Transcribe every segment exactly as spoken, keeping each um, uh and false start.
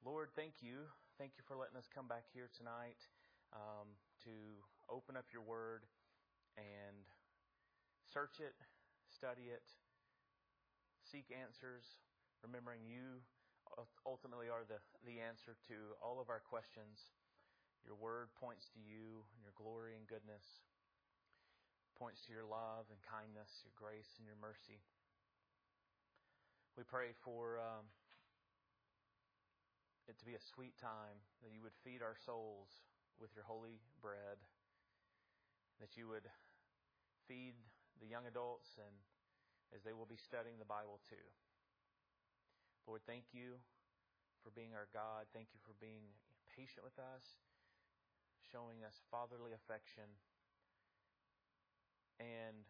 Lord, thank you. Thank you for letting us come back here tonight um, to open up your word and search it, study it, seek answers, remembering you ultimately are the, the answer to all of our questions. Your word points to you and your glory and goodness, points to your love and kindness, your grace and your mercy. We pray for um, it to be a sweet time, that you would feed our souls with your holy bread, that you would feed the young adults and as they will be studying the Bible too. Lord, thank you for being our God. Thank you for being patient with us, showing us fatherly affection, and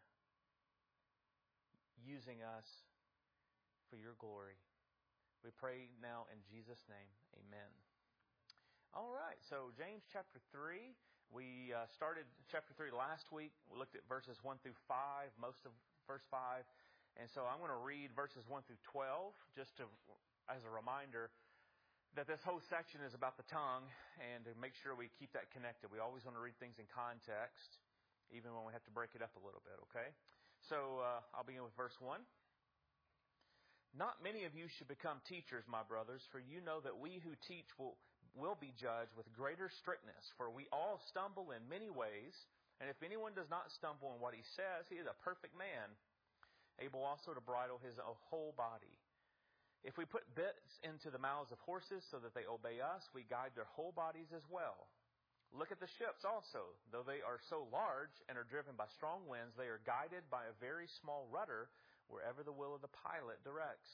using us for your glory. We pray now in Jesus' name. Amen. All right. So James chapter three. We uh, started chapter three last week. We looked at verses one through five, most of verse five. And so I'm going to read verses one through twelve just to, as a reminder that this whole section is about the tongue, and to make sure we keep that connected. We always want to read things in context, even when we have to break it up a little bit, okay? So uh, I'll begin with verse one. Not many of you should become teachers, my brothers, for you know that we who teach will, will be judged with greater strictness. For we all stumble in many ways, and if anyone does not stumble in what he says, he is a perfect man, able also to bridle his whole body. If we put bits into the mouths of horses so that they obey us, we guide their whole bodies as well. Look at the ships also. Though they are so large and are driven by strong winds, they are guided by a very small rudder wherever the will of the pilot directs.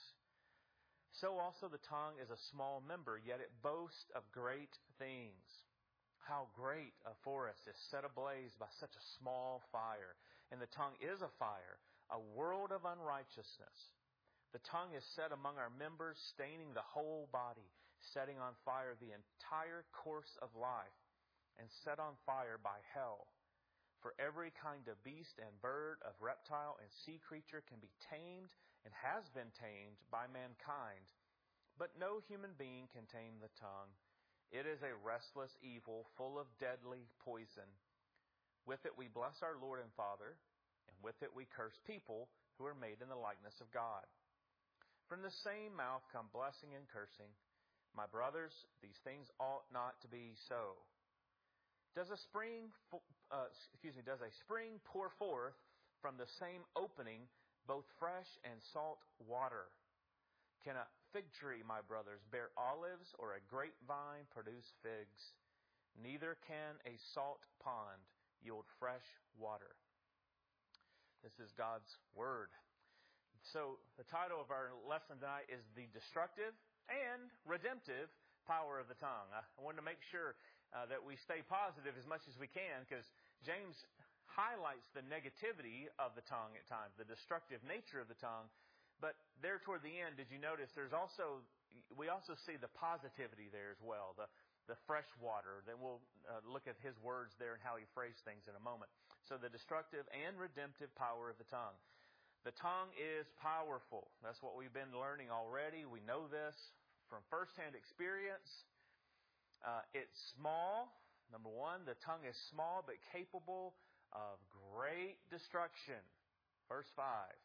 So also the tongue is a small member, yet it boasts of great things. How great a forest is set ablaze by such a small fire. And the tongue is a fire, a world of unrighteousness. The tongue is set among our members, staining the whole body, setting on fire the entire course of life, and set on fire by hell. For every kind of beast and bird, of reptile and sea creature can be tamed and has been tamed by mankind. But no human being can tame the tongue. It is a restless evil full of deadly poison. With it we bless our Lord and Father, and with it we curse people who are made in the likeness of God. From the same mouth come blessing and cursing. My brothers, these things ought not to be so. Does a spring, uh, excuse me, does a spring pour forth from the same opening both fresh and salt water? Can a fig tree, my brothers, bear olives, or a grapevine produce figs? Neither can a salt pond yield fresh water. This is God's Word. So the title of our lesson tonight is The Destructive and Redemptive Power of the Tongue. I wanted to make sure uh, that we stay positive as much as we can, because James highlights the negativity of the tongue at times, the destructive nature of the tongue. But there toward the end, did you notice there's also, we also see the positivity there as well, the, the fresh water. Then we'll uh, look at his words there and how he phrased things in a moment. So the destructive and redemptive power of the tongue. The tongue is powerful. That's what we've been learning already. We know this from firsthand experience. Uh, it's small. Number one, the tongue is small but capable of great destruction. Verse five.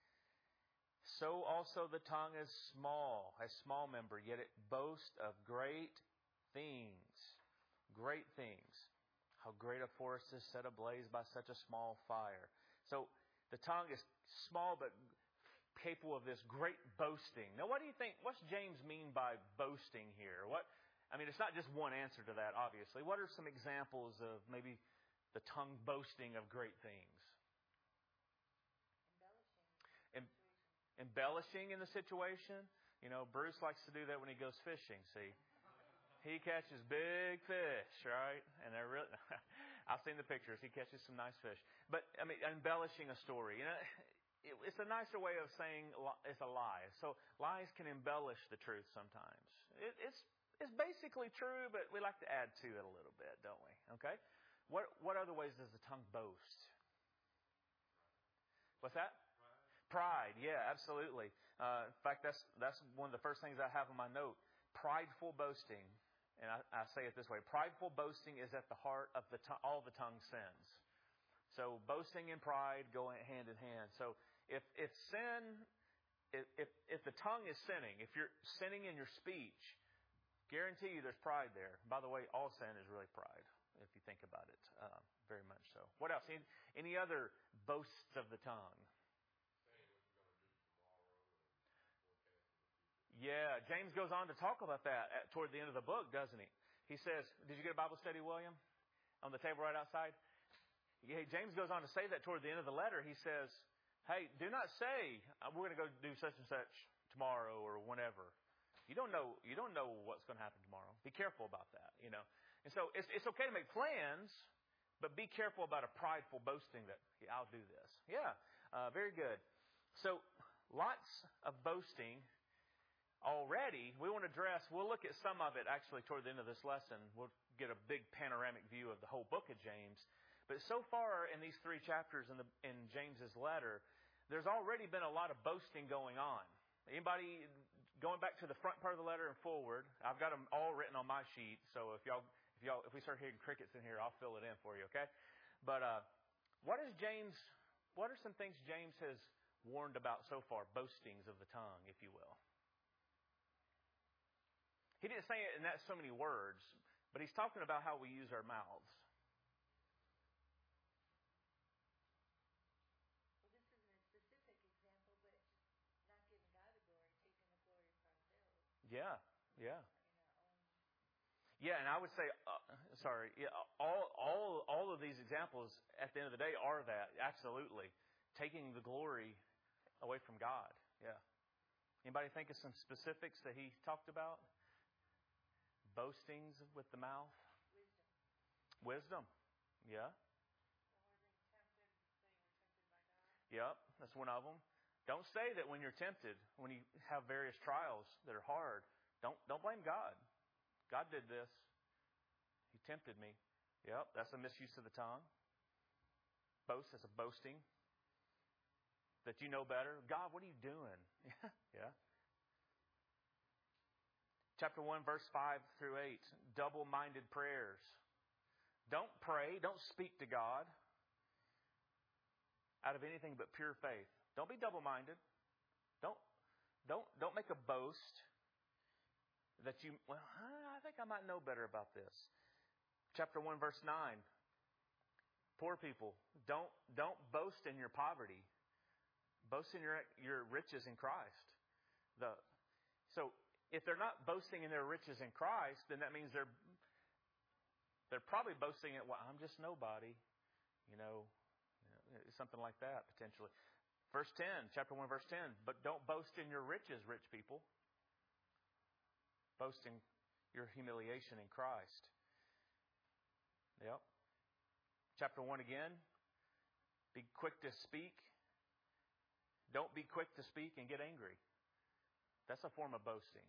So also the tongue is small, a small member, yet it boasts of great things. Great things. How great a forest is set ablaze by such a small fire. So the tongue is small but capable of this great boasting. Now, what do you think? What's James mean by boasting here? What? I mean, it's not just one answer to that, obviously. What are some examples of maybe the tongue boasting of great things? Embellishing. Em- embellishing in the situation. You know, Bruce likes to do that when he goes fishing, see. He catches big fish, right? And they're really, I've seen the pictures. He catches some nice fish. But, I mean, embellishing a story. You know, it, it's a nicer way of saying it's a lie. So lies can embellish the truth sometimes. It, it's it's basically true, but we like to add to it a little bit, don't we? Okay? What what other ways does the tongue boast? What's that? Pride. Pride. Yeah, absolutely. Uh, in fact, that's that's one of the first things I have in my note. prideful boasting, and I, I say it this way, prideful boasting is at the heart of the to- all the tongue sins. So boasting and pride go hand in hand. So if if sin, if, if if the tongue is sinning, if you're sinning in your speech, guarantee you there's pride there. By the way, all sin is really pride, if you think about it, uh, very much so. What else? Any, any other boasts of the tongue? Yeah, James goes on to talk about that at, toward the end of the book, doesn't he? He says, did you get a Bible study, William? On the table right outside? Yeah, James goes on to say that toward the end of the letter. He says, hey, do not say, we're going to go do such and such tomorrow or whenever. You don't know, you don't know what's going to happen tomorrow. Be careful about that, you know. And so it's, it's okay to make plans, but be careful about a prideful boasting that, yeah, I'll do this. Yeah, uh, very good. So lots of boasting. Already, we want to address, we'll look at some of it actually toward the end of this lesson. We'll get a big panoramic view of the whole book of James. But so far in these three chapters in, the, in James's letter, there's already been a lot of boasting going on. Anybody going back to the front part of the letter and forward? I've got them all written on my sheet. So if y'all, if y'all, if we start hearing crickets in here, I'll fill it in for you. Okay? But uh, what is James? What are some things James has warned about so far? Boastings of the tongue, if you will. He didn't say it in that so many words, but he's talking about how we use our mouths. Well, this isn't a specific example, but not giving God the glory, taking the glory for ourselves. Yeah, yeah. In our own. Yeah, and I would say, uh, sorry, yeah, all all all of these examples at the end of the day are that, absolutely. Taking the glory away from God, yeah. Anybody think of some specifics that he talked about? Boastings with the mouth? Wisdom. Wisdom, yeah. Or being tempted, saying we're tempted by God. Yep, that's one of them. Don't say that when you're tempted, when you have various trials that are hard. Don't don't blame God. God did this. He tempted me. Yep, that's a misuse of the tongue. Boast is a boasting. That you know better. God, what are you doing? Yeah, yeah. Chapter one, verse five through eight. Double-minded prayers. Don't pray. Don't speak to God out of anything but pure faith. Don't be double-minded. Don't don't don't make a boast that you, well, I think I might know better about this. Chapter one, verse nine. Poor people, don't don't boast in your poverty. Boast in your your riches in Christ. The so if they're not boasting in their riches in Christ, then that means they're they're probably boasting at, well, I'm just nobody, you know, something like that potentially. Verse ten, chapter one, verse ten. But don't boast in your riches, rich people. Boast in your humiliation in Christ. Yep. Chapter one again. Be quick to speak. Don't be quick to speak and get angry. That's a form of boasting.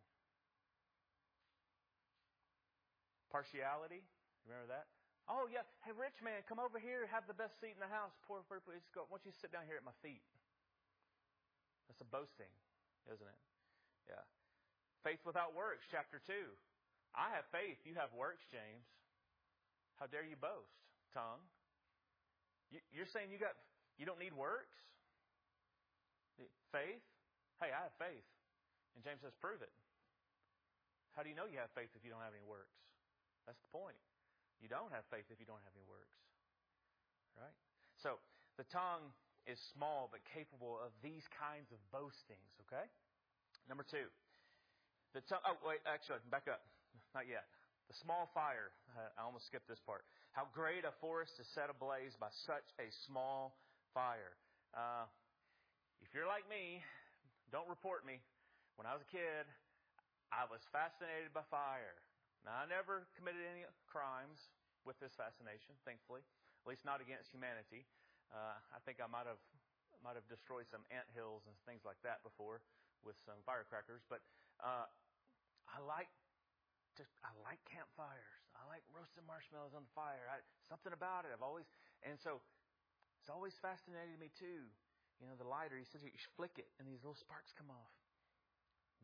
Partiality. Remember that? Oh, yeah. Hey, rich man, come over here. Have the best seat in the house. Poor people, just go. Why don't you sit down here at my feet? That's a boasting, isn't it? Yeah. Faith without works, chapter two. I have faith. You have works, James. How dare you boast, tongue? You're saying you got you don't need works? Faith? Hey, I have faith. And James says, prove it. How do you know you have faith if you don't have any works? That's the point. You don't have faith if you don't have any works. Right? So, the tongue is small but capable of these kinds of boastings, okay? Number two. The tongue, oh, wait, actually, back up. Not yet. The small fire. I almost skipped this part. How great a forest is set ablaze by such a small fire. Uh, if you're like me, don't report me. When I was a kid, I was fascinated by fire. Now, I never committed any crimes with this fascination, thankfully. At least not against humanity. Uh, I think I might have might have destroyed some ant hills and things like that before with some firecrackers. But uh, I like to, I like campfires. I like roasting marshmallows on the fire. I, something about it. I've always and so it's always fascinated me too. You know, the lighter. He says you flick it and these little sparks come off.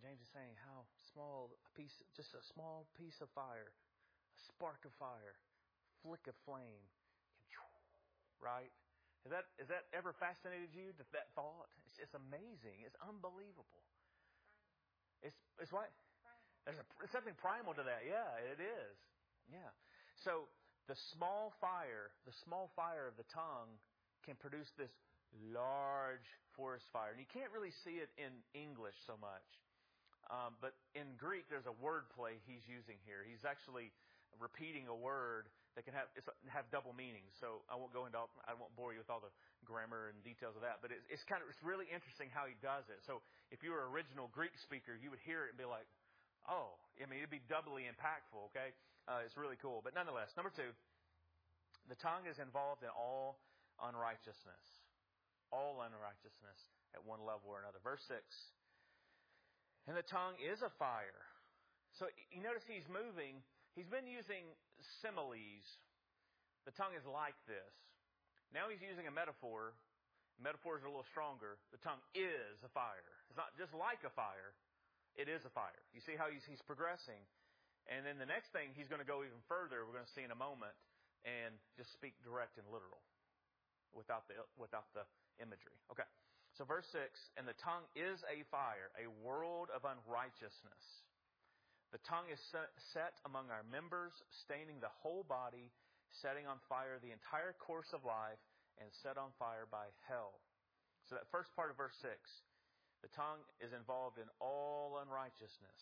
James is saying how small a piece, just a small piece of fire, a spark of fire, flick of flame, right? Has that, has that ever fascinated you, that, that thought? It's, it's amazing. It's unbelievable. It's, it's what? There's a, something primal to that. Yeah, it is. Yeah. So the small fire, the small fire of the tongue can produce this large forest fire. And you can't really see it in English so much. Um, but in Greek, there's a word play he's using here. He's actually repeating a word that can have it's, have double meanings. So I won't go into all, I won't bore you with all the grammar and details of that. But it's, it's kind of it's really interesting how he does it. So if you were an original Greek speaker, you would hear it and be like, oh, I mean, it'd be doubly impactful. Okay, uh, it's really cool. But nonetheless, number two, the tongue is involved in all unrighteousness, all unrighteousness at one level or another. Verse six. And the tongue is a fire. So you notice he's moving. He's been using similes. The tongue is like this. Now he's using a metaphor. Metaphors are a little stronger. The tongue is a fire. It's not just like a fire. It is a fire. You see how he's, he's progressing. And then the next thing, he's going to go even further. We're going to see in a moment. And just speak direct and literal. Without the, without the imagery. Okay. So verse six, and the tongue is a fire, a world of unrighteousness. The tongue is set among our members, staining the whole body, setting on fire the entire course of life, and set on fire by hell. So that first part of verse six, the tongue is involved in all unrighteousness.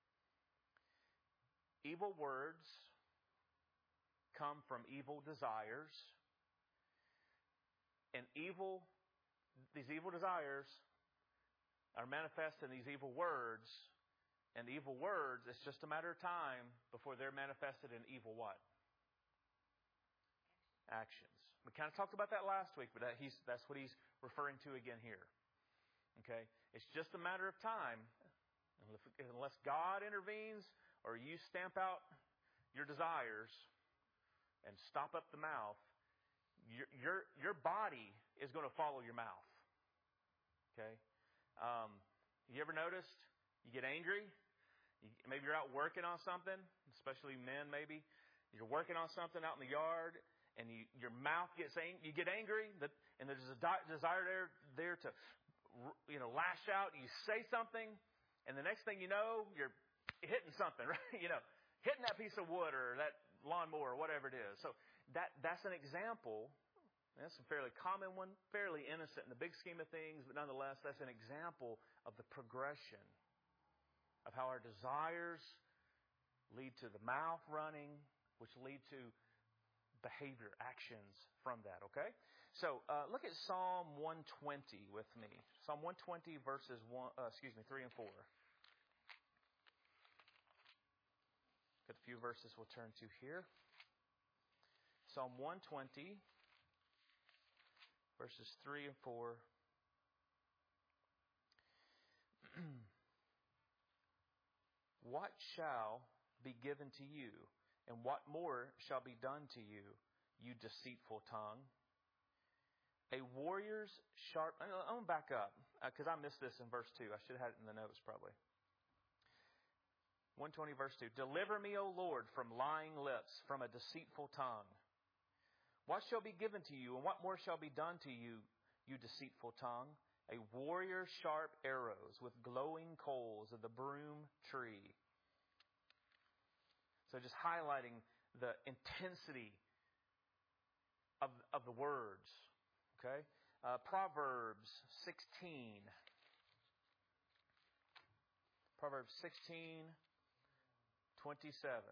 Evil words come from evil desires, and evil These evil desires are manifest in these evil words. And the evil words, it's just a matter of time before they're manifested in evil what? Actions. We kind of talked about that last week, but that he's, that's what he's referring to again here. Okay? It's just a matter of time. Unless God intervenes or you stamp out your desires and stop up the mouth, your, your, your body is going to follow your mouth. Okay? Um, you ever noticed you get angry? You, maybe you're out working on something, especially men maybe. You're working on something out in the yard, and you, your mouth gets ang- you get angry, that, and there's a di- desire there, there to you know, lash out. You say something, and the next thing you know, you're hitting something, right? You know, hitting that piece of wood or that lawnmower or whatever it is. So that that's an example. That's a fairly common one, fairly innocent in the big scheme of things, but nonetheless, that's an example of the progression of how our desires lead to the mouth running, which lead to behavior, actions from that, okay? So uh, look at Psalm one twenty with me. Psalm one twenty verses one, uh, excuse me, three and four. Got a few verses we'll turn to here. Psalm one twenty. Verses three and four. What shall be given to you, and what more shall be done to you, you deceitful tongue? A warrior's sharp... I'm going to back up, because uh, I missed this in verse two. I should have had it in the notes, probably. one twenty verse two. Deliver me, O Lord, from lying lips, from a deceitful tongue. What shall be given to you, and what more shall be done to you, you deceitful tongue? A warrior's sharp arrows with glowing coals of the broom tree. So just highlighting the intensity of, of the words. Okay? Uh, Proverbs sixteen. Proverbs sixteen, twenty-seven.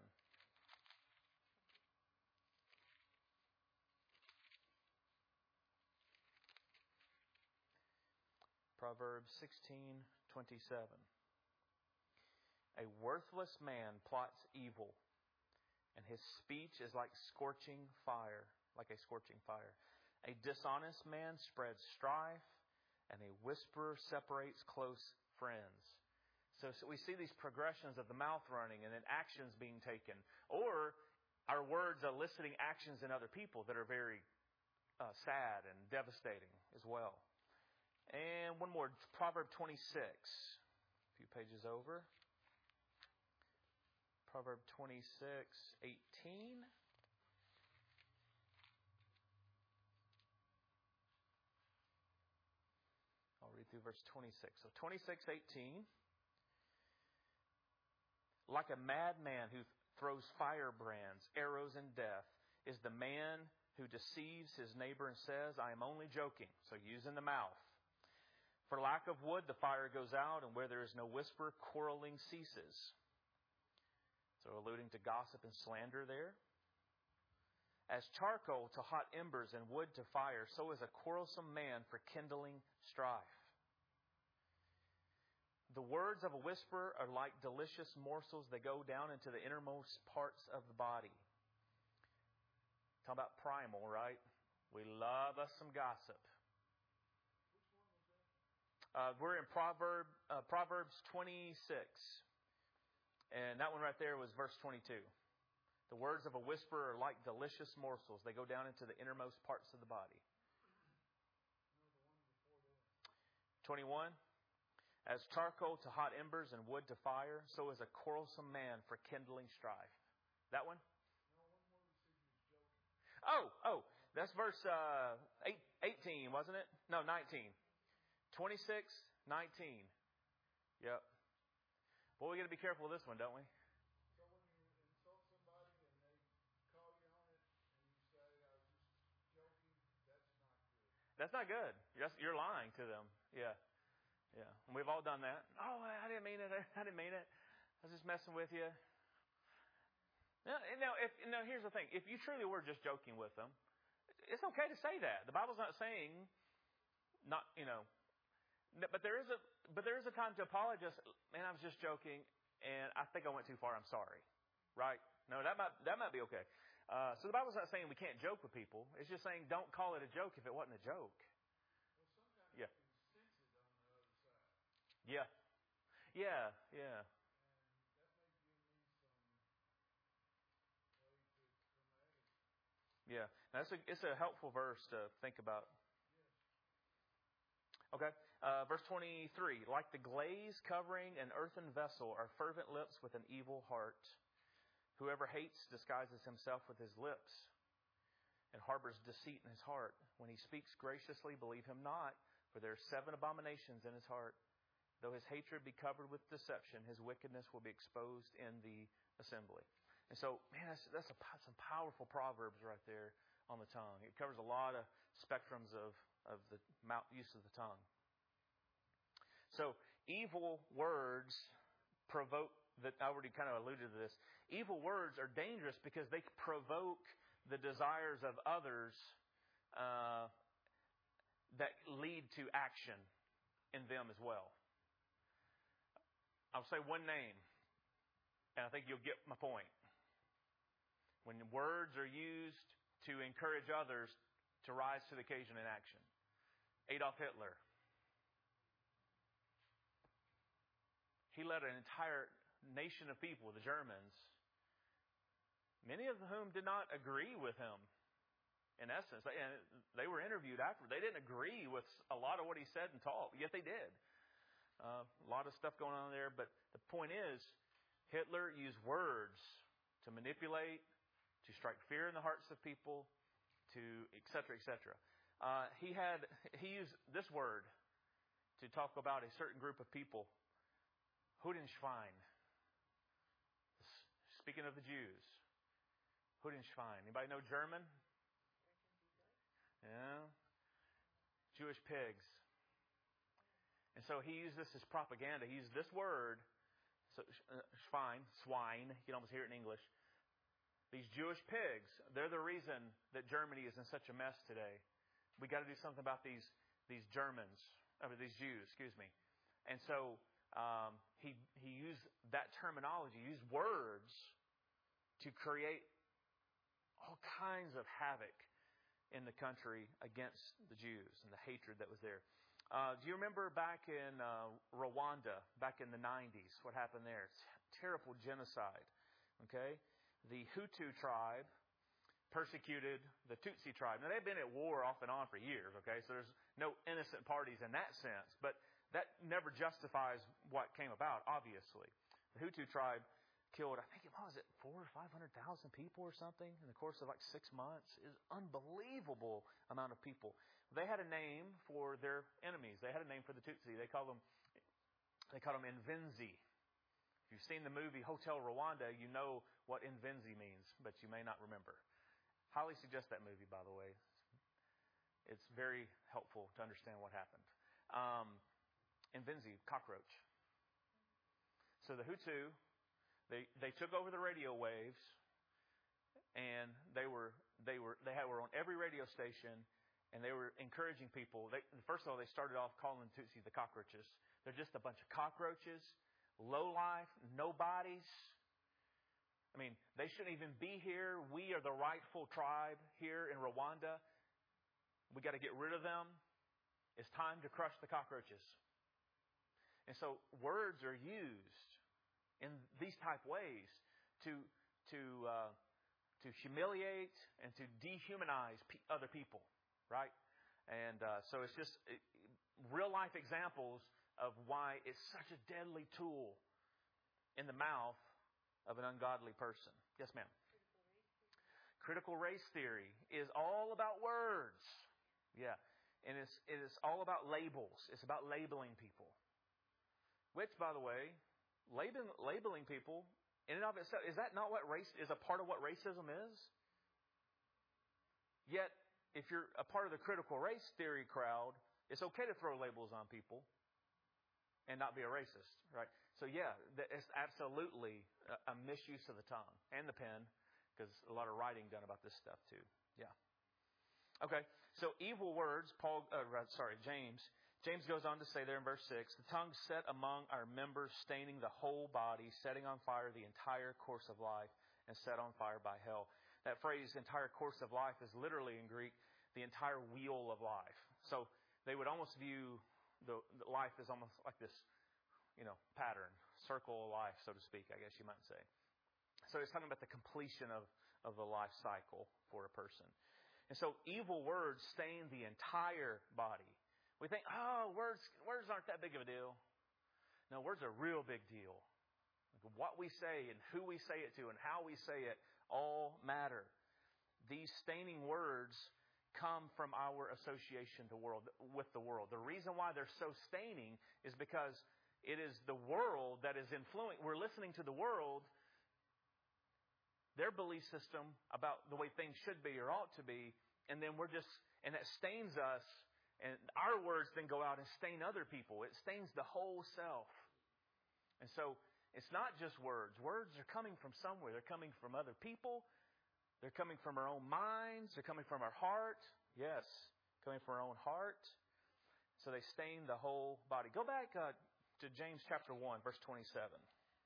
Proverbs sixteen twenty-seven. A worthless man plots evil, and his speech is like scorching fire, like a scorching fire. A dishonest man spreads strife, and a whisperer separates close friends. So, so we see these progressions of the mouth running and then actions being taken, or our words eliciting actions in other people that are very uh, sad and devastating as well. And one more, Proverb twenty-six. A few few pages over. Proverb twenty-six eighteen. I'll read through verse twenty-six. So twenty-six eighteen. Like a madman who throws firebrands, arrows, and death, is the man who deceives his neighbor and says, I am only joking. So using the mouth. For lack of wood, the fire goes out, and where there is no whisper, quarreling ceases. So alluding to gossip and slander there. As charcoal to hot embers and wood to fire, so is a quarrelsome man for kindling strife. The words of a whisperer are like delicious morsels. They go down into the innermost parts of the body. Talk about primal, right? We love us some gossip. Uh, we're in Proverb, uh, Proverbs twenty-six. And that one right there was verse twenty-two. The words of a whisperer are like delicious morsels. They go down into the innermost parts of the body. twenty-one. As charcoal to hot embers and wood to fire, so is a quarrelsome man for kindling strife. That one? Oh, oh, that's verse uh, eight, eighteen, wasn't it? No, nineteen. twenty-six, nineteen. Yep. Boy, we got to be careful with this one, don't we? So when you insult somebody and they call you on it and you say, I was just joking, that's not good. That's not good. You're, you're lying to them. Yeah. Yeah. And we've all done that. Oh, I didn't mean it. I didn't mean it. I was just messing with you. Now, now, if, now, here's the thing. If you truly were just joking with them, it's okay to say that. The Bible's not saying not, you know, but there is a, but there is a time to apologize. Man, I was just joking, and I think I went too far. I'm sorry. Right? No, that might, that might be okay. Uh, so the Bible's not saying we can't joke with people. It's just saying don't call it a joke if it wasn't a joke. Well, sometimes Yeah. you can sense it on the other side. Yeah. Yeah. Yeah. And that may give me some way to come at it. Yeah. That's a, it's a helpful verse to think about. Okay. Uh, verse twenty-three. Like the glaze covering an earthen vessel are fervent lips with an evil heart. Whoever hates disguises himself with his lips and harbors deceit in his heart. When he speaks graciously, believe him not, for there are seven abominations in his heart. Though his hatred be covered with deception, his wickedness will be exposed in the assembly. And so, man, that's, that's a, some powerful proverbs right there on the tongue. It covers a lot of spectrums of, of the mouth, use of the tongue. So, evil words provoke, that I already kind of alluded to this. Evil words are dangerous because they provoke the desires of others uh, that lead to action in them as well. I'll say one name, and I think you'll get my point. When words are used to encourage others to rise to the occasion in action. Adolf Hitler. He led an entire nation of people, the Germans, many of whom did not agree with him, in essence. And they were interviewed after. They didn't agree with a lot of what he said and taught, yet they did. Uh, a lot of stuff going on there. But the point is, Hitler used words to manipulate, to strike fear in the hearts of people, to et cetera, et cetera. Uh, he had he used this word to talk about a certain group of people, Judenschwein. Speaking of the Jews, Judenschwein. Anybody know German? Yeah, Jewish pigs. And so he used this as propaganda. He used this word, so uh, Schwein, swine. You can almost hear it in English. These Jewish pigs, they're the reason that Germany is in such a mess today. We got to do something about these these Germans, or these Jews, excuse me. And so um, he he used that terminology, used words to create all kinds of havoc in the country against the Jews and the hatred that was there. Uh, do you remember back in uh, Rwanda, back in the nineties, what happened there? It's terrible genocide. Okay, the Hutu tribe persecuted the Tutsi tribe. Now, they've been at war off and on for years, okay? So there's no innocent parties in that sense. But that never justifies what came about, obviously. The Hutu tribe killed, I think it was, it four or five hundred thousand people or something in the course of like six months. It was an unbelievable amount of people. They had a name for their enemies. They had a name for the Tutsi. They called them, they called them Invenzi. If you've seen the movie Hotel Rwanda, you know what Invenzi means, but you may not remember. Highly suggest that movie, by the way. It's very helpful to understand what happened. Um, Invenzi, cockroach. So the Hutu, they they took over the radio waves, and they were they were they had, were on every radio station, and they were encouraging people. They, first of all, they started off calling the Tutsi the cockroaches. They're just a bunch of cockroaches. Low life, nobodies. I mean, they shouldn't even be here. We are the rightful tribe here in Rwanda. We got to get rid of them. It's time to crush the cockroaches. And so words are used in these type ways to to uh, to humiliate and to dehumanize pe- other people, right? And uh, so it's just it, real life examples of why it's such a deadly tool in the mouth of an ungodly person. Yes, ma'am. Critical race theory is all about words. Yeah. And it's, it is all about labels. It's about labeling people. Which, by the way, labeling, labeling people, in and of itself, is that not what race is a part of what racism is? Yet, if you're a part of the critical race theory crowd, it's okay to throw labels on people and not be a racist, right? So yeah, it's absolutely a misuse of the tongue and the pen, because a lot of writing done about this stuff too. Yeah. Okay, so evil words, Paul, uh, sorry, James. James goes on to say there in verse six, the tongue set among our members, staining the whole body, setting on fire the entire course of life, and set on fire by hell. That phrase, entire course of life, is literally in Greek, the entire wheel of life. So they would almost view the, the life is almost like this, you know, pattern, circle of life, so to speak, I guess you might say. So it's talking about the completion of, of the life cycle for a person. And so evil words stain the entire body. We think, oh, words words aren't that big of a deal. No, words are a real big deal. What we say and who we say it to and how we say it all matter. These staining words come from our association to world, with the world. The reason why they're so staining is because it is the world that is influencing. We're listening to the world, their belief system about the way things should be or ought to be, and then we're just, and that stains us, and our words then go out and stain other people. It stains the whole self. And so it's not just words. Words are coming from somewhere. They're coming from other people. They're coming from our own minds. They're coming from our heart. Yes, coming from our own heart. So they stain the whole body. Go back uh, to James chapter one, verse twenty-seven.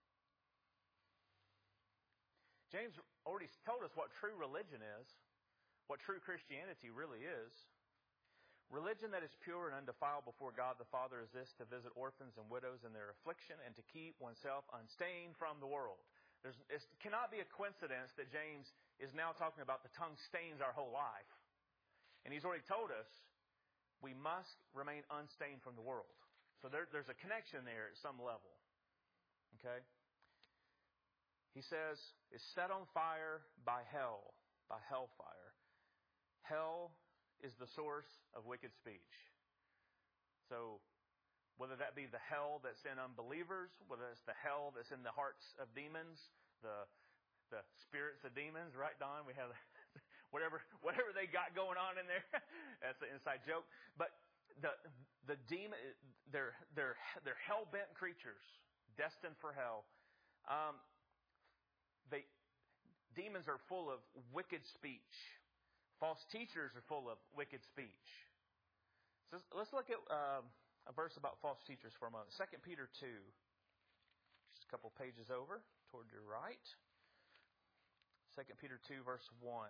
James already told us what true religion is, what true Christianity really is. Religion that is pure and undefiled before God the Father is this, to visit orphans and widows in their affliction and to keep oneself unstained from the world. There's, it cannot be a coincidence that James is now talking about the tongue stains our whole life. And he's already told us we must remain unstained from the world. So there, there's a connection there at some level. Okay? He says, it's set on fire by hell, by hellfire. Hell is the source of wicked speech. So whether that be the hell that's in unbelievers, whether it's the hell that's in the hearts of demons, the the spirits of demons, right, Don? We have whatever whatever they got going on in there. That's an inside joke. But the the demon, they're they're they're hell bent creatures, destined for hell. Um, they demons are full of wicked speech. False teachers are full of wicked speech. So let's look at um, a verse about false teachers for a moment. Second Peter two, just a couple pages over toward your right. Second Peter two, verse one.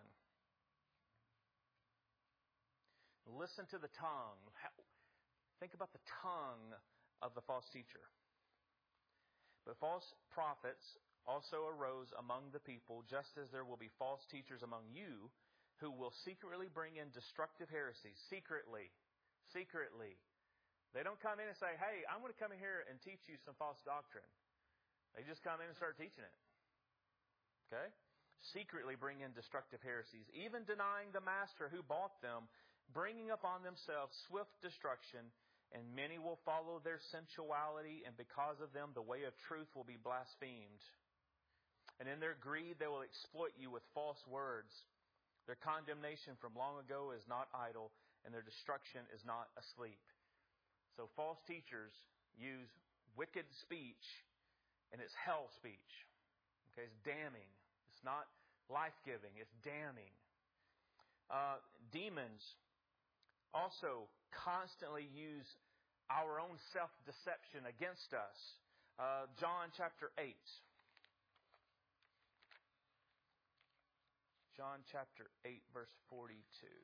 Listen to the tongue. Think about the tongue of the false teacher. But false prophets also arose among the people, just as there will be false teachers among you, who will secretly bring in destructive heresies. Secretly. Secretly. They don't come in and say, hey, I'm going to come in here and teach you some false doctrine. They just come in and start teaching it. Okay? Secretly bring in destructive heresies, even denying the master who bought them, bringing upon themselves swift destruction, and many will follow their sensuality, and because of them the way of truth will be blasphemed. And in their greed they will exploit you with false words. Their condemnation from long ago is not idle, and their destruction is not asleep. So false teachers use wicked speech, and it's hell speech. Okay, it's damning. It's not life-giving. It's damning. Uh, demons also constantly use our own self-deception against us. Uh, John chapter eight. John chapter eight, verse forty-two.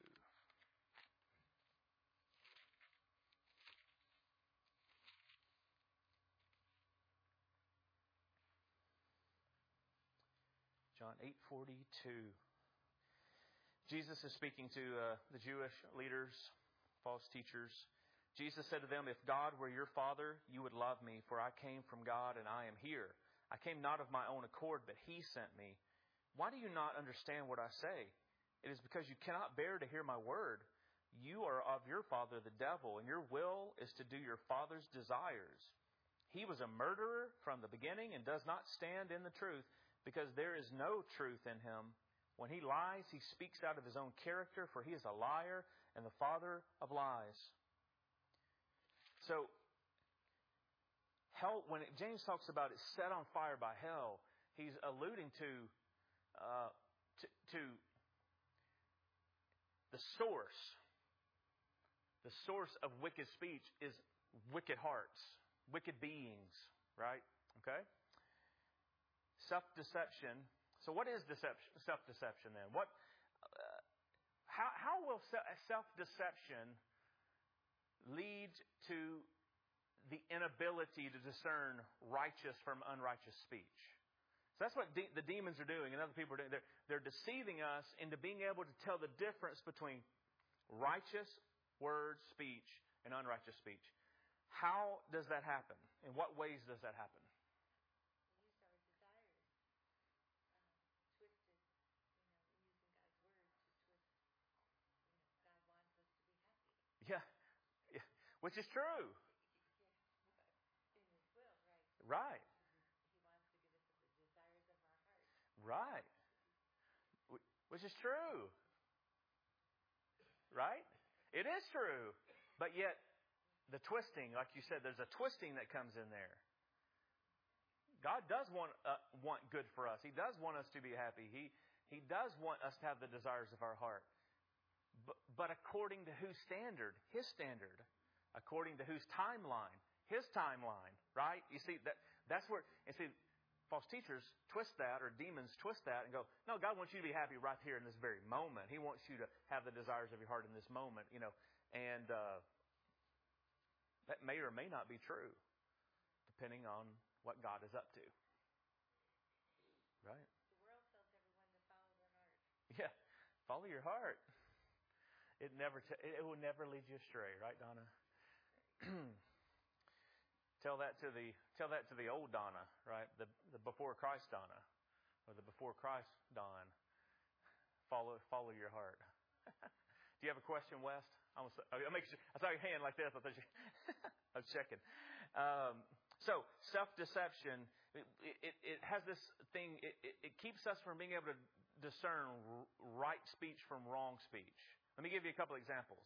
John eight forty-two. Jesus is speaking to uh, the Jewish leaders, false teachers. Jesus said to them, if God were your Father, you would love me, for I came from God and I am here. I came not of my own accord, but He sent me. Why do you not understand what I say? It is because you cannot bear to hear my word. You are of your father, the devil, and your will is to do your father's desires. He was a murderer from the beginning and does not stand in the truth, because there is no truth in him. When he lies, he speaks out of his own character, for he is a liar and the father of lies. So, hell, when it, James talks about it set on fire by hell, he's alluding to, uh, to, to the source. The source of wicked speech is wicked hearts, wicked beings, right? Okay? Self-deception. So what is deception, self-deception then? What, uh, how, how will self-deception lead to the inability to discern righteous from unrighteous speech? So that's what de- the demons are doing and other people are doing. They're, they're deceiving us into being able to tell the difference between righteous word speech and unrighteous speech. How does that happen? In what ways does that happen? Yeah, yeah, which is true. In His will, right? Right. He wants to give us the desires of our heart. Right. Which is true. Right? It is true. But yet, the twisting, like you said, there's a twisting that comes in there. God does want uh, want good for us. He does want us to be happy. He He does want us to have the desires of our heart. But, but according to whose standard? His standard. According to whose timeline? His timeline. Right? You see, that that's where, and see, false teachers twist that, or demons twist that and go, no, God wants you to be happy right here in this very moment. He wants you to have the desires of your heart in this moment, you know. And uh, that may or may not be true, depending on what God is up to. Right? The world tells everyone to follow their heart. Yeah. Follow your heart. It never, t- it will never lead you astray, right, Donna? tell that to the, tell that to the old Donna, right? The, the before Christ Donna, or the before Christ Don. Follow, follow your heart. Do you have a question, West? I, was, I, make sure, I saw your hand like this. I thought you, I was checking. Um, so self-deception, it, it, it has this thing. It, it, it keeps us from being able to discern right speech from wrong speech. Let me give you a couple examples.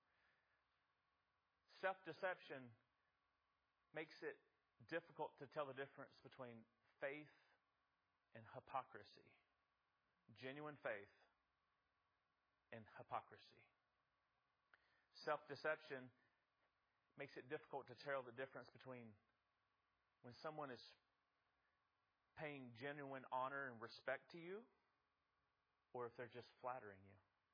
Self-deception makes it difficult to tell the difference between faith and hypocrisy. Genuine faith and hypocrisy. Self-deception makes it difficult to tell the difference between when someone is paying genuine honor and respect to you, or if they're just flattering you.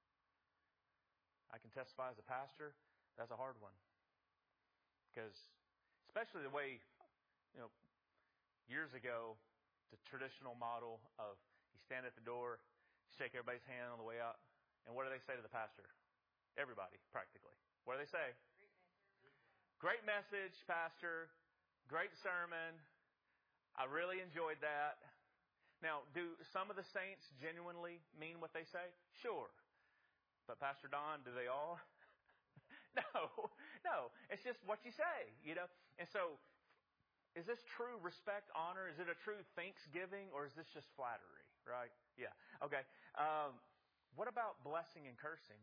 I can testify as a pastor, that's a hard one. Because, especially the way, you know, years ago, the traditional model of you stand at the door, shake everybody's hand on the way out, and what do they say to the pastor? Everybody, practically. What do they say? Great message, Pastor. Great sermon. I really enjoyed that. Now, do some of the saints genuinely mean what they say? Sure. But Pastor Don, do they all? No, no. It's just what you say, you know. And so, is this true respect, honor? Is it a true thanksgiving, or is this just flattery? Right? Yeah. Okay. Um, what about blessing and cursing?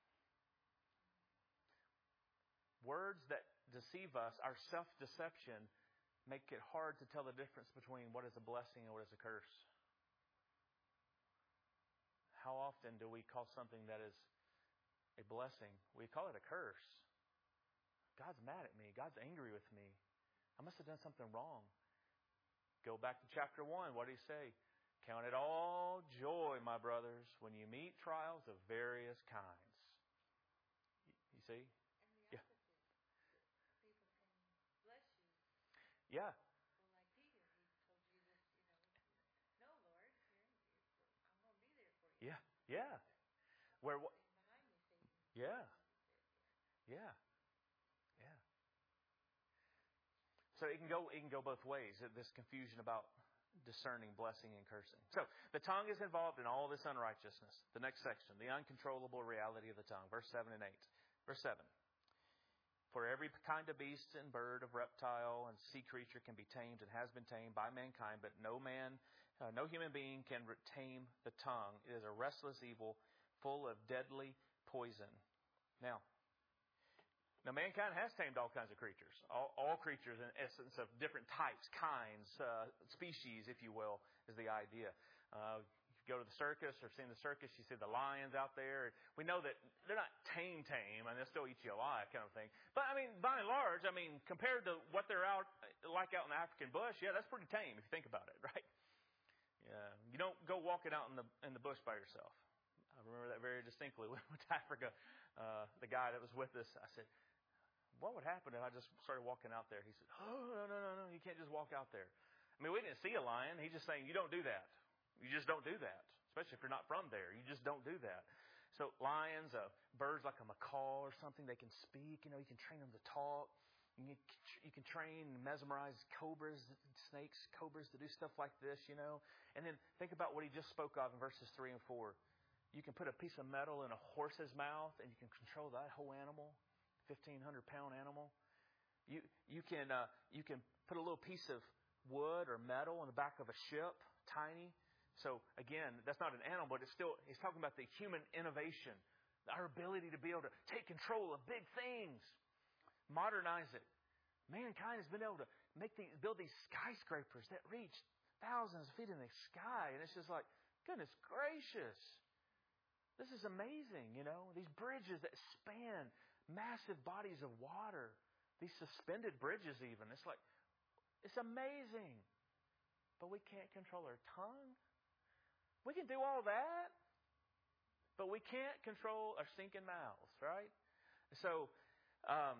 Words that deceive us, our self-deception, make it hard to tell the difference between what is a blessing and what is a curse. How often do we call something that is a blessing? We call it a curse. God's mad at me. God's angry with me. I must have done something wrong. Go back to chapter one. What did he say? Count it all joy, my brothers, when you meet trials of various kinds. You see? And the Yeah. opposite. People can bless you. Yeah. Well, like Peter, he told Jesus, you know, no, Lord, you're, you're, I'm going to be there for you. Yeah. Yeah. Where what? Stay behind me, Satan. Yeah. Yeah. Yeah. So it can go it can go both ways, this confusion about discerning blessing and cursing. So the tongue is involved in all this unrighteousness. The next section, the uncontrollable reality of the tongue, verse seven and eight. Verse seven. For every kind of beast and bird, of reptile and sea creature can be tamed and has been tamed by mankind, but no man, uh, no human being can tame the tongue. It is a restless evil, full of deadly poison. Now, Now, mankind has tamed all kinds of creatures. All, all creatures, in essence, of different types, kinds, uh, species, if you will, is the idea. Uh, if you go to the circus or see in the circus, you see the lions out there. We know that they're not tame, tame, and they'll still eat you alive kind of thing. But, I mean, by and large, I mean, compared to what they're out like out in the African bush, yeah, that's pretty tame if you think about it, right? Yeah, you don't go walking out in the in the bush by yourself. I remember that very distinctly. We went to Africa. Uh, the guy that was with us, I said, what would happen if I just started walking out there? He said, oh, no, no, no, no, you can't just walk out there. I mean, we didn't see a lion. He's just saying, you don't do that. You just don't do that, especially if you're not from there. You just don't do that. So lions, uh, birds like a macaw or something, they can speak. You know, you can train them to talk. You can, you can train and mesmerize cobras, snakes, cobras to do stuff like this, you know. And then think about what he just spoke of in verses three and four. You can put a piece of metal in a horse's mouth and you can control that whole animal. fifteen hundred pound animal. You you can uh, you can put a little piece of wood or metal in the back of a ship, tiny. So again, that's not an animal, but it's still he's talking about the human innovation, our ability to be able to take control of big things, modernize it. Mankind has been able to make these build these skyscrapers that reach thousands of feet in the sky, and it's just like, goodness gracious, this is amazing. You know, these bridges that span massive bodies of water, these suspended bridges even. It's like, it's amazing. But we can't control our tongue. We can do all that, but we can't control our stinking mouths, right? So, um,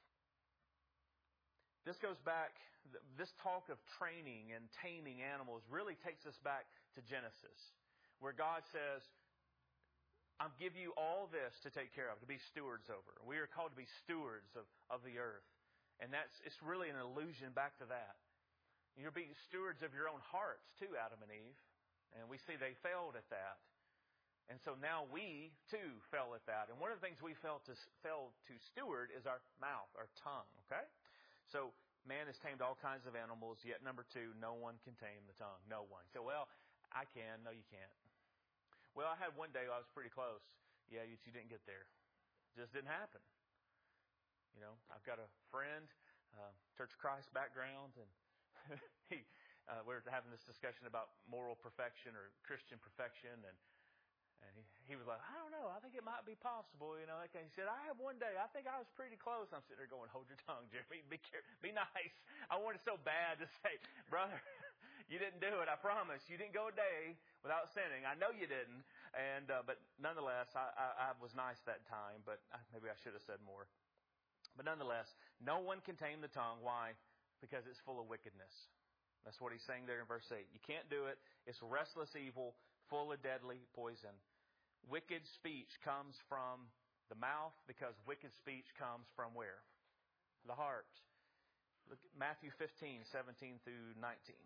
this goes back, this talk of training and taming animals really takes us back to Genesis, where God says, I'll give you all this to take care of, to be stewards over. We are called to be stewards of, of the earth. And that's it's really an allusion back to that. You're being stewards of your own hearts too, Adam and Eve. And we see they failed at that. And so now we too fell at that. And one of the things we failed to, failed to steward is our mouth, our tongue. Okay? So man has tamed all kinds of animals, yet number two, no one can tame the tongue. No one. So, well, I can. No, you can't. Well, I had one day I was pretty close. Yeah, you, you didn't get there. It just didn't happen. You know, I've got a friend, uh, Church of Christ background, and he, uh, we were having this discussion about moral perfection or Christian perfection, and and he, he was like, I don't know, I think it might be possible, you know. Like he said, I have one day, I think I was pretty close. I'm sitting there going, hold your tongue, Jeremy, be care- be nice. I wanted so bad to say, brother, you didn't do it. I promise. You didn't go a day without sinning. I know you didn't, and uh, but nonetheless, I, I, I was nice that time. But maybe I should have said more. But nonetheless, no one can tame the tongue. Why? Because it's full of wickedness. That's what he's saying there in verse eight. You can't do it. It's restless evil, full of deadly poison. Wicked speech comes from the mouth because wicked speech comes from where? The heart. Look at Matthew fifteen, seventeen through nineteen.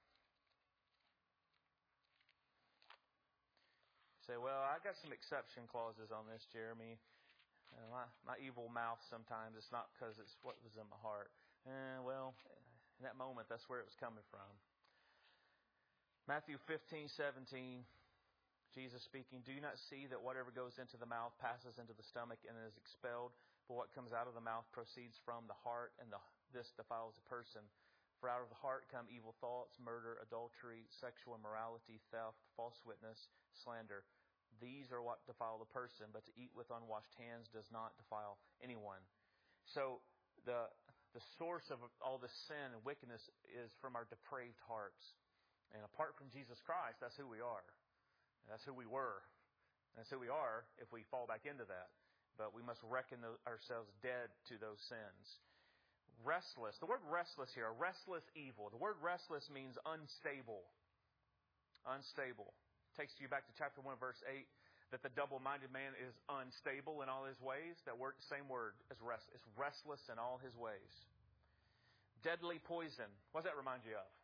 Say, well, I got some exception clauses on this, Jeremy. Uh, my, my evil mouth sometimes, it's not because it's what was in my heart. Eh, well, in that moment, that's where it was coming from. Matthew fifteen, seventeen, Jesus speaking, do you not see that whatever goes into the mouth passes into the stomach and is expelled? For what comes out of the mouth proceeds from the heart, and the, this defiles a person. For out of the heart come evil thoughts, murder, adultery, sexual immorality, theft, false witness, slander. These are what defile the person, but to eat with unwashed hands does not defile anyone. So the the source of all this sin and wickedness is from our depraved hearts. And apart from Jesus Christ, that's who we are. That's who we were. And that's who we are if we fall back into that. But we must reckon ourselves dead to those sins. Restless. The word restless here, a restless evil. The word restless means unstable. Unstable. Takes you back to chapter one, verse eight, that the double-minded man is unstable in all his ways. That word, same word as rest. It's restless in all his ways. Deadly poison. What does that remind you of?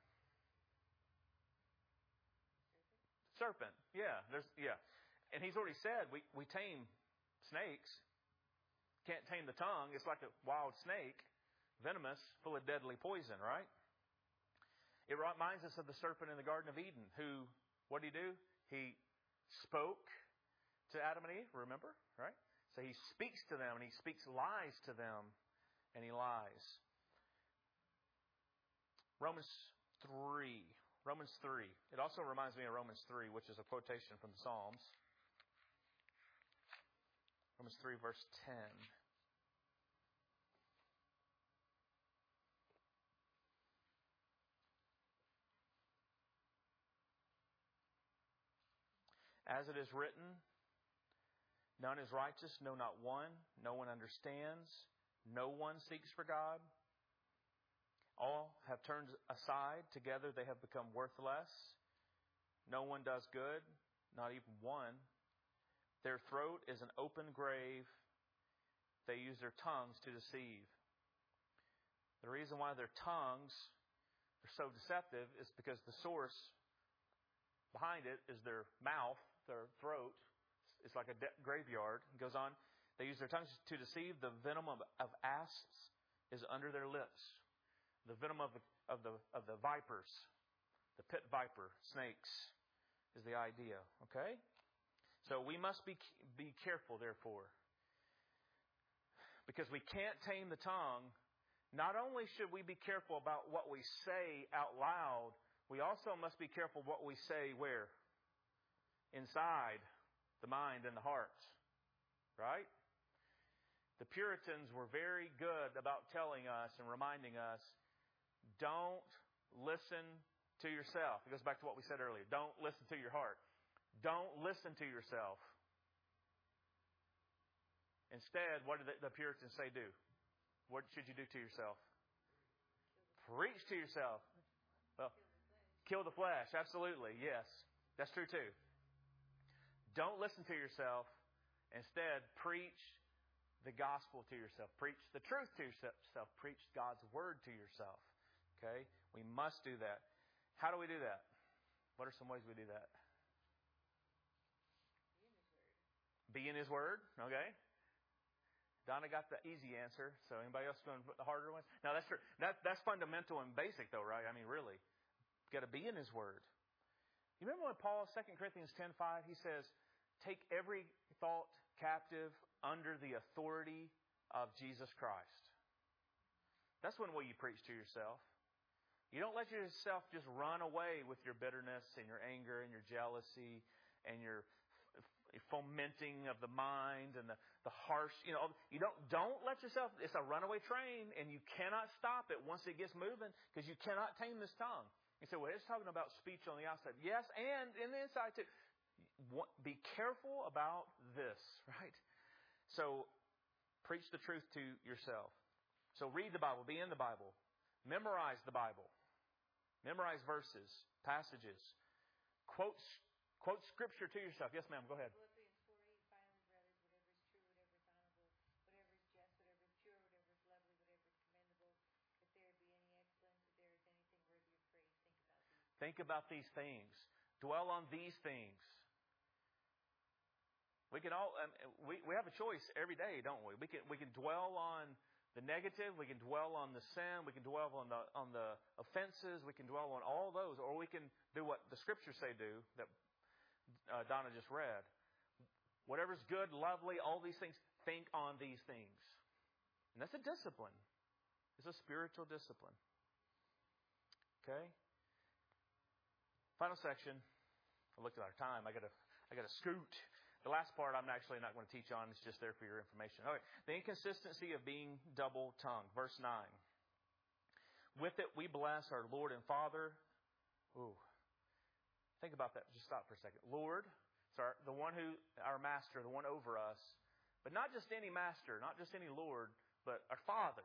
Serpent. Yeah, there's yeah. And he's already said we, we tame snakes. Can't tame the tongue. It's like a wild snake, venomous, full of deadly poison, right? It reminds us of the serpent in the Garden of Eden, who, what did he do? He spoke to Adam and Eve, remember? Right? So he speaks to them and he speaks lies to them and he lies. Romans three. Romans three. It also reminds me of Romans three, which is a quotation from the Psalms. Romans three, verse ten. As it is written, none is righteous, no, not one. No one understands. No one seeks for God. All have turned aside. Together they have become worthless. No one does good, not even one. Their throat is an open grave. They use their tongues to deceive. The reason why their tongues are so deceptive is because the source behind it is their mouth, their throat. It's like a de- graveyard. It goes on. They use their tongues to deceive. The venom of, of asps is under their lips. The venom of the, of the of the vipers, the pit viper, snakes, is the idea. Okay? So we must be be careful, therefore. Because we can't tame the tongue. Not only should we be careful about what we say out loud, we also must be careful what we say where? Inside the mind and the heart. Right? The Puritans were very good about telling us and reminding us, don't listen to yourself. It goes back to what we said earlier. Don't listen to your heart. Don't listen to yourself. Instead, what did the Puritans say do? What should you do to yourself? Preach to yourself. Well, kill the flesh. Absolutely. Yes. That's true too. Don't listen to yourself. Instead, preach the gospel to yourself. Preach the truth to yourself. Preach God's word to yourself. Okay? We must do that. How do we do that? What are some ways we do that? Be in His Word. Okay? Donna got the easy answer. So anybody else going to put the harder ones? No, that's true. That, that's fundamental and basic though, right? I mean, really. You've got to be in His Word. You remember when Paul, Second Corinthians ten five, he says, take every thought captive under the authority of Jesus Christ. That's one way you preach to yourself. You don't let yourself just run away with your bitterness and your anger and your jealousy and your fomenting of the mind and the, the harsh, you know, you don't, don't let yourself, it's a runaway train and you cannot stop it once it gets moving because you cannot tame this tongue. You say, well, it's talking about speech on the outside. Yes, and in the inside too. Be careful about this, right? So, preach the truth to yourself. So, read the Bible. Be in the Bible. Memorize the Bible. Memorize verses, passages. Quote, quote Scripture to yourself. Yes, ma'am. Go ahead. Philippians four eight, finally, brothers, whatever is true, whatever is honorable, whatever is just, whatever is pure, whatever is lovely, whatever is Think about these things. Dwell on these things. We can all um, we we have a choice every day, don't we? We can we can dwell on the negative, we can dwell on the sin, we can dwell on the on the offenses, we can dwell on all those, or we can do what the scriptures say do that uh, Donna just read. Whatever's good, lovely, all these things, think on these things. And that's a discipline. It's a spiritual discipline. Okay? Final section. I looked at our time. I gotta I gotta scoot. The last part I'm actually not going to teach on. It's just there for your information. All right. The inconsistency of being double-tongued. Verse nine. With it we bless our Lord and Father. Ooh. Think about that. Just stop for a second. Lord, sorry, the one who, our master, the one over us. But not just any master, not just any Lord, but our Father.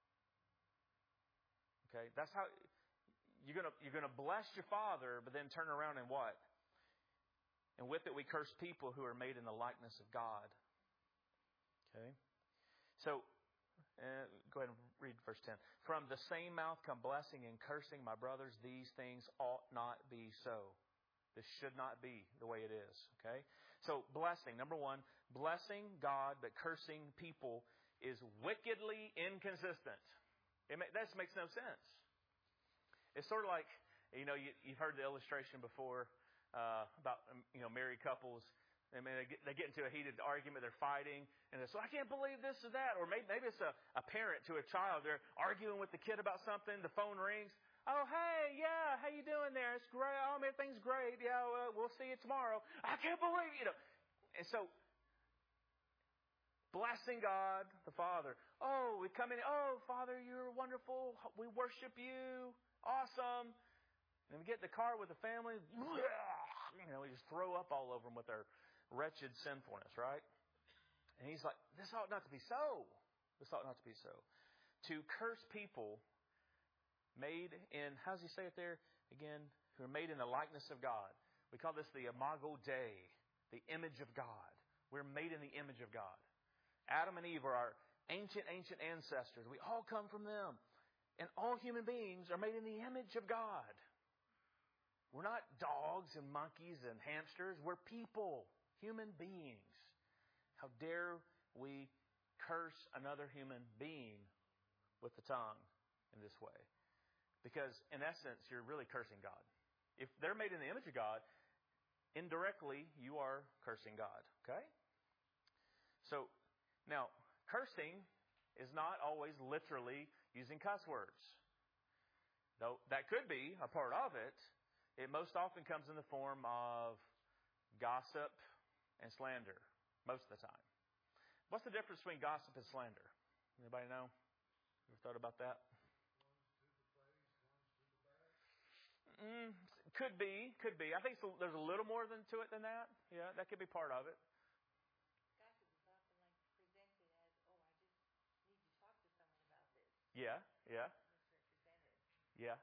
Okay? That's how you're going to, you're going to bless your Father, but then turn around and what? And with it we curse people who are made in the likeness of God. Okay? So, uh, go ahead and read verse ten. From the same mouth come blessing and cursing, my brothers. These things ought not be so. This should not be the way it is. Okay? So, blessing. Number one, blessing God but cursing people is wickedly inconsistent. It may, that makes no sense. It's sort of like, you know, you, you've heard the illustration before. Uh, about, you know, married couples. I mean, they get, they get into a heated argument. They're fighting. And they're so, I can't believe this or that. Or maybe, maybe it's a, a parent to a child. They're arguing with the kid about something. The phone rings. Oh, hey, yeah, how you doing there? It's great. Oh, everything's great. Yeah, well, we'll see you tomorrow. I can't believe, you know. And so, blessing God, the Father. Oh, we come in. Oh, Father, you're wonderful. We worship you. Awesome. And we get in the car with the family, you know, we just throw up all over them with our wretched sinfulness, right? And he's like, this ought not to be so. This ought not to be so. To curse people made in, how does he say it there? Again, who are made in the likeness of God. We call this the imago Dei, the image of God. We're made in the image of God. Adam and Eve are our ancient, ancient ancestors. We all come from them. And all human beings are made in the image of God. We're not dogs and monkeys and hamsters. We're people, human beings. How dare we curse another human being with the tongue in this way? Because in essence, you're really cursing God. If they're made in the image of God, indirectly, you are cursing God. Okay? So, now, cursing is not always literally using cuss words. Though that could be a part of it. It most often comes in the form of gossip and slander, most of the time. What's the difference between gossip and slander? Anybody know? Ever thought about that? Mm, could be, could be. I think so, there's a little more than to it than that. Yeah, that could be part of it. Gossip is often like presented as, oh, I just need to talk to someone about this. Yeah, yeah. Misrepresented. Yeah.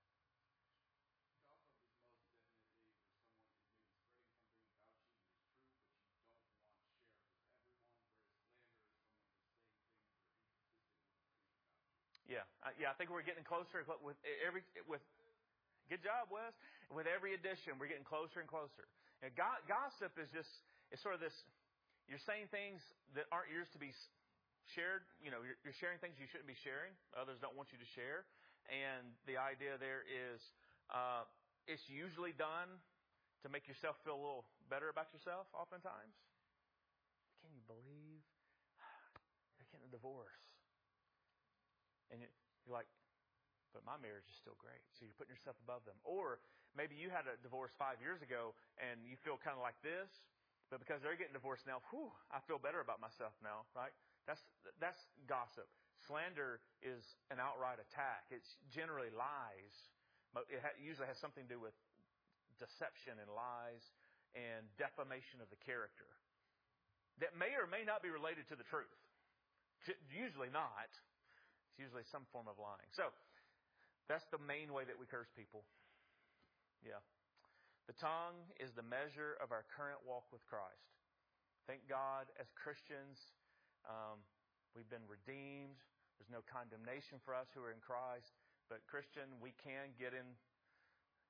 Yeah, uh, yeah. I think we're getting closer with every with. Good job, Wes. With every edition, we're getting closer and closer. And go- gossip is just it's sort of this. You're saying things that aren't yours to be shared. You know, you're, you're sharing things you shouldn't be sharing. Others don't want you to share. And the idea there is, uh, it's usually done to make yourself feel a little better about yourself. Oftentimes, can you believe they're getting a divorce? And you're like, but my marriage is still great. So you're putting yourself above them. Or maybe you had a divorce five years ago and you feel kind of like this, but because they're getting divorced now, whew, I feel better about myself now, right? That's that's gossip. Slander is an outright attack. It's generally lies. But it ha- usually has something to do with deception and lies and defamation of the character that may or may not be related to the truth. Usually not. It's usually some form of lying. So, that's the main way that we curse people. Yeah. The tongue is the measure of our current walk with Christ. Thank God, as Christians, um, we've been redeemed. There's no condemnation for us who are in Christ. But Christian, we can get in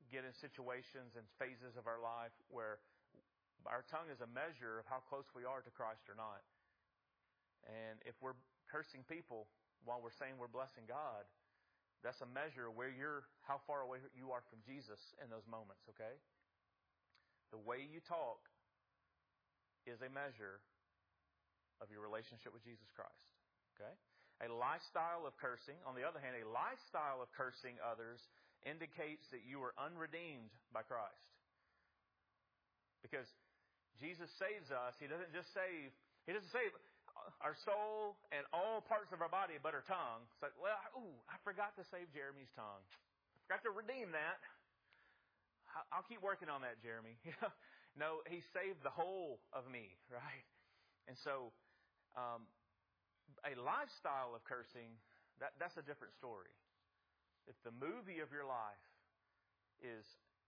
get in situations and phases of our life where our tongue is a measure of how close we are to Christ or not. And if we're cursing people while we're saying we're blessing God, that's a measure where you're, how far away you are from Jesus in those moments, okay? The way you talk is a measure of your relationship with Jesus Christ, okay? A lifestyle of cursing, on the other hand, a lifestyle of cursing others indicates that you are unredeemed by Christ. Because Jesus saves us. He doesn't just save, He doesn't save our soul and all parts of our body but our tongue. It's like, well, ooh, I forgot to save Jeremy's tongue. I forgot to redeem that. I'll keep working on that, Jeremy. No, He saved the whole of me, right? And so, um, a lifestyle of cursing, that, that's a different story. If the movie of your life is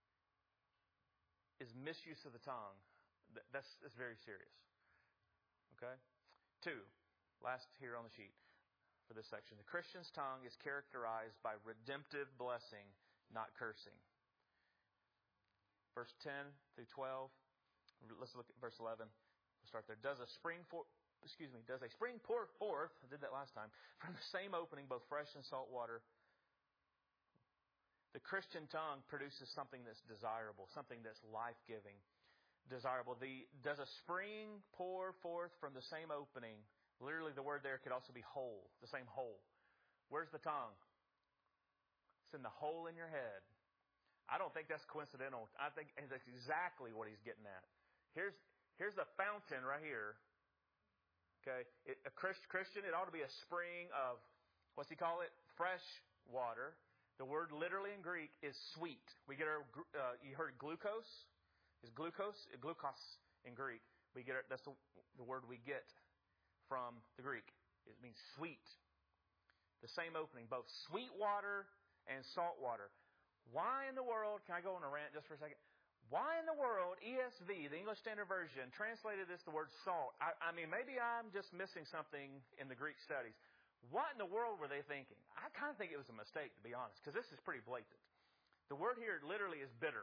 is misuse of the tongue, that's, that's very serious. Okay? Two, last here on the sheet for this section. The Christian's tongue is characterized by redemptive blessing, not cursing. Verse ten through twelve. Let's look at verse eleven. We'll start there. Does a spring for, excuse me, does a spring pour forth, I did that last time, from the same opening, both fresh and salt water? The Christian tongue produces something that's desirable, something that's life-giving. Desirable. The does a spring pour forth from the same opening? Literally, the word there could also be hole, the same hole. Where's the tongue? It's in the hole in your head. I don't think that's coincidental. I think that's exactly what he's getting at. Here's here's the fountain right here. Okay, it, a Christian, it ought to be a spring of, what's he call it? Fresh water. The word literally in Greek is sweet. We get our, uh, you heard glucose? Is glucose? Glucose in Greek. We get our, that's the, the word we get from the Greek. It means sweet. The same opening, both sweet water and salt water. Why in the world, can I go on a rant just for a second? Why in the world, E S V, the English Standard Version, translated this the word salt? I, I mean, maybe I'm just missing something in the Greek studies. What in the world were they thinking? I kind of think it was a mistake, to be honest, because this is pretty blatant. The word here literally is bitter.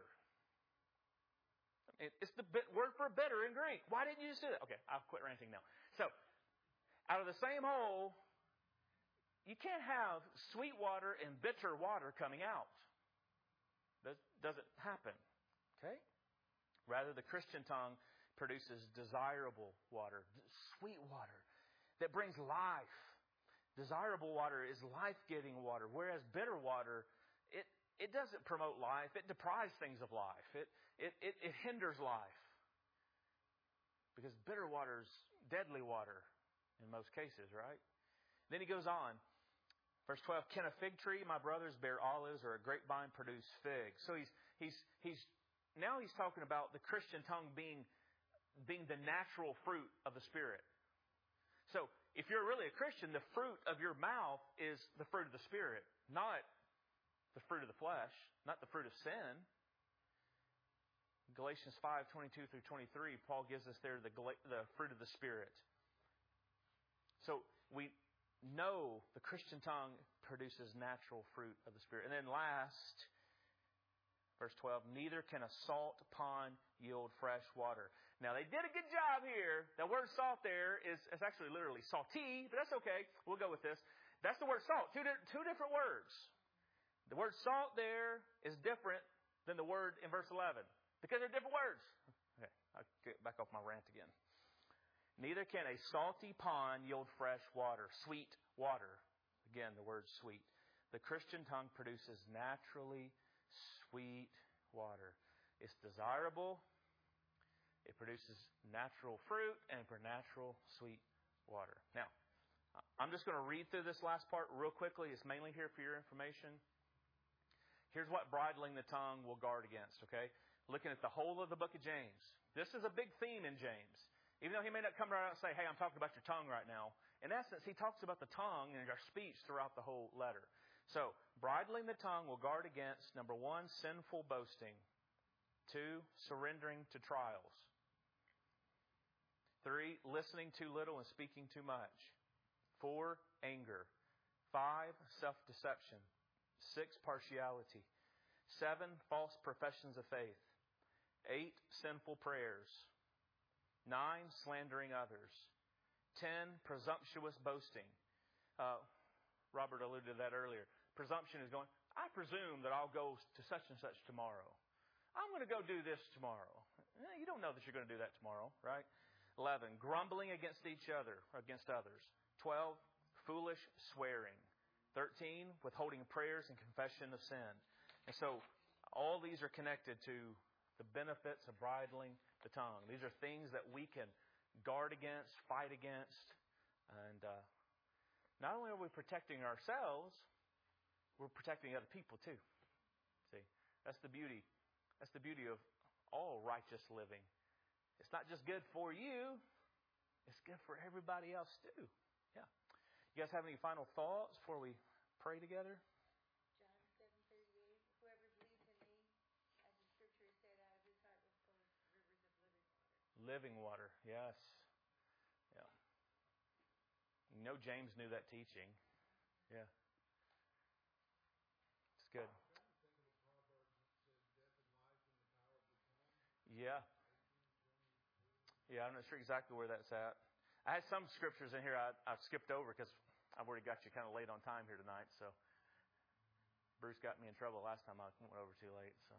It's the word for bitter in Greek. Why didn't you just do that? Okay, I'll quit ranting now. So, out of the same hole, you can't have sweet water and bitter water coming out. That doesn't happen. Okay? Rather, the Christian tongue produces desirable water, sweet water that brings life. Desirable water is life-giving water, whereas bitter water, it, it doesn't promote life. It deprives things of life. It, it, it, it hinders life. Because bitter water is deadly water in most cases, right? Then he goes on. Verse twelve, can a fig tree, my brothers, bear olives, or a grapevine produce figs? So he's he's he's now he's talking about the Christian tongue being being the natural fruit of the Spirit. So if you're really a Christian, the fruit of your mouth is the fruit of the Spirit, not the fruit of the flesh, not the fruit of sin. Galatians five twenty-two through twenty-three, Paul gives us there the the fruit of the Spirit. So we know the Christian tongue produces natural fruit of the Spirit. And then last, verse twelve, neither can a salt pond yield fresh water. Now, they did a good job here. The word salt there is, is actually literally salty, but that's okay. We'll go with this. That's the word salt. Two, two different words. The word salt there is different than the word in verse eleven because they're different words. Okay, I'll get back off my rant again. Neither can a salty pond yield fresh water, sweet water. Again, the word sweet. The Christian tongue produces naturally sweet water. It's desirable. It produces natural fruit and for natural sweet water. Now, I'm just going to read through this last part real quickly. It's mainly here for your information. Here's what bridling the tongue will guard against, okay? Looking at the whole of the book of James. This is a big theme in James. Even though he may not come right out and say, hey, I'm talking about your tongue right now. In essence, he talks about the tongue and our speech throughout the whole letter. So, bridling the tongue will guard against, number one, sinful boasting. Two, surrendering to trials. Three, listening too little and speaking too much. Four, anger. Five, self-deception. Six, partiality. Seven, false professions of faith. Eight, sinful prayers. Nine, slandering others. Ten, presumptuous boasting. Uh, Robert alluded to that earlier. Presumption is going, I presume that I'll go to such and such tomorrow. I'm going to go do this tomorrow. You don't know that you're going to do that tomorrow, right? Eleven, grumbling against each other, against others. Twelve, foolish swearing. Thirteen, withholding prayers and confession of sin. And so all these are connected to the benefits of bridling the tongue. These are things that we can guard against, fight against. And uh, not only are we protecting ourselves, we're protecting other people too. See, that's the beauty. That's the beauty of all righteous living. It's not just good for you, it's good for everybody else too. Yeah. You guys have any final thoughts before we pray together? John seven thirty-eight. Whoever believes in me, as the scripture said, out of his heart will flow rivers of living water. Living water, yes. Yeah. You know James knew that teaching. Yeah. It's good. Yeah. Yeah, I'm not sure exactly where that's at. I had some scriptures in here I, I've skipped over because I've already got you kind of late on time here tonight. So Bruce got me in trouble last time I went over too late. So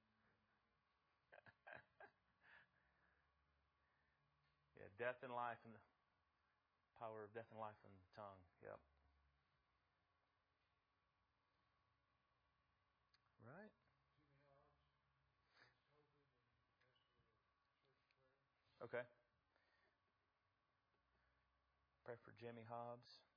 yeah, death and life and the power of death and life in the tongue. Yep. Right. Okay. Pray for Jimmy Hobbs.